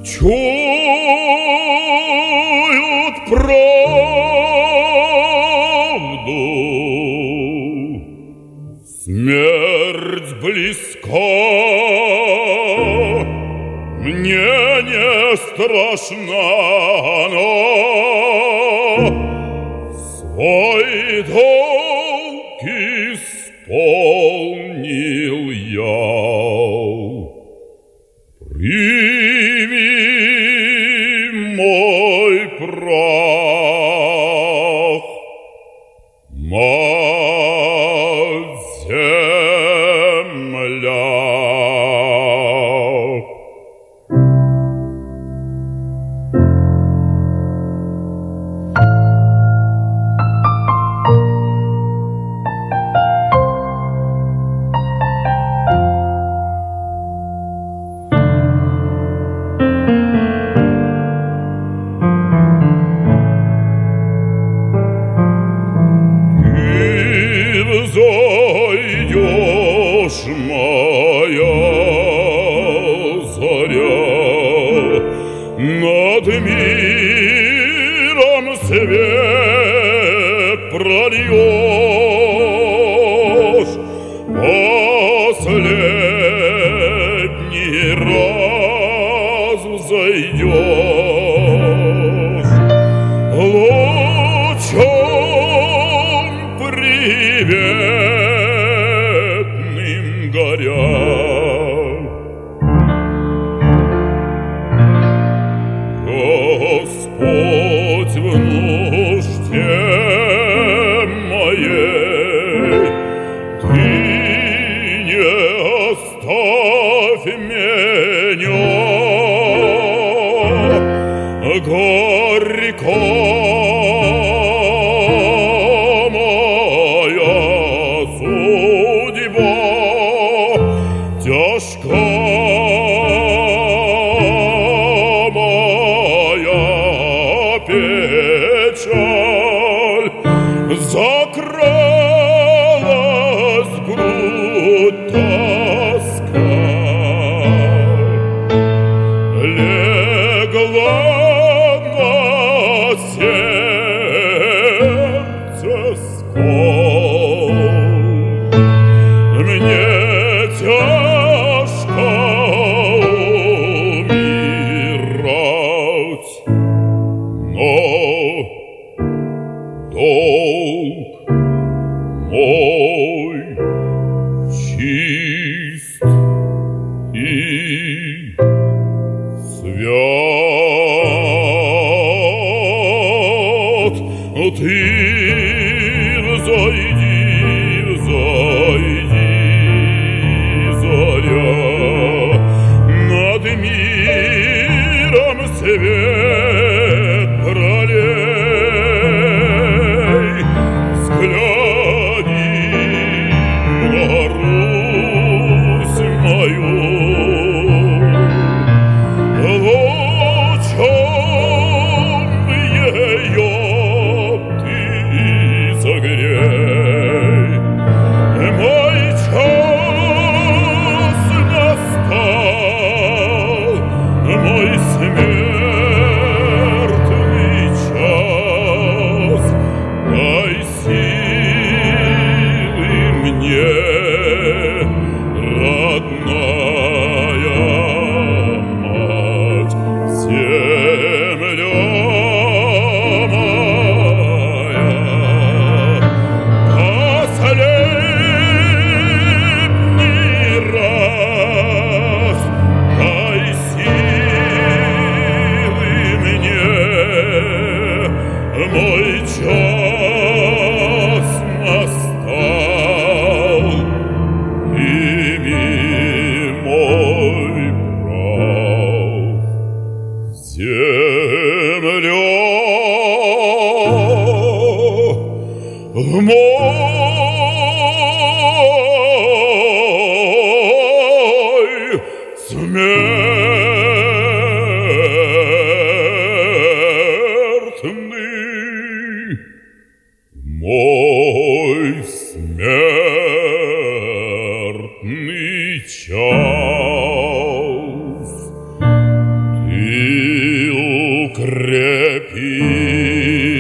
чуют правду. Смерть близка, мне не страшна, но свой долг исполнил я. Прими мой прах, мать земля. Зайдешь, моя заря, над миром свет прольешь, последний раз взойдешь, лучом приветным горя. Господь в нужде моей, Ты не оставь меня, горько моя судьба, тяжка печаль, закралась в грудь тоска, легла на сердце скорбь. Мне тяжко умирать, но долг мой чист и свят. Ты взойди, заря, над миром свет пролей. Взгляни на Русь мою, лучом ее ты согрей. Мой час настал, мой смертный час. Дай силы мне, родная мать, земля моя. Последний раз дай силы мне, мой час настал. Прими мой прах, земля мой, смертный мой, смертный час. Ты пи.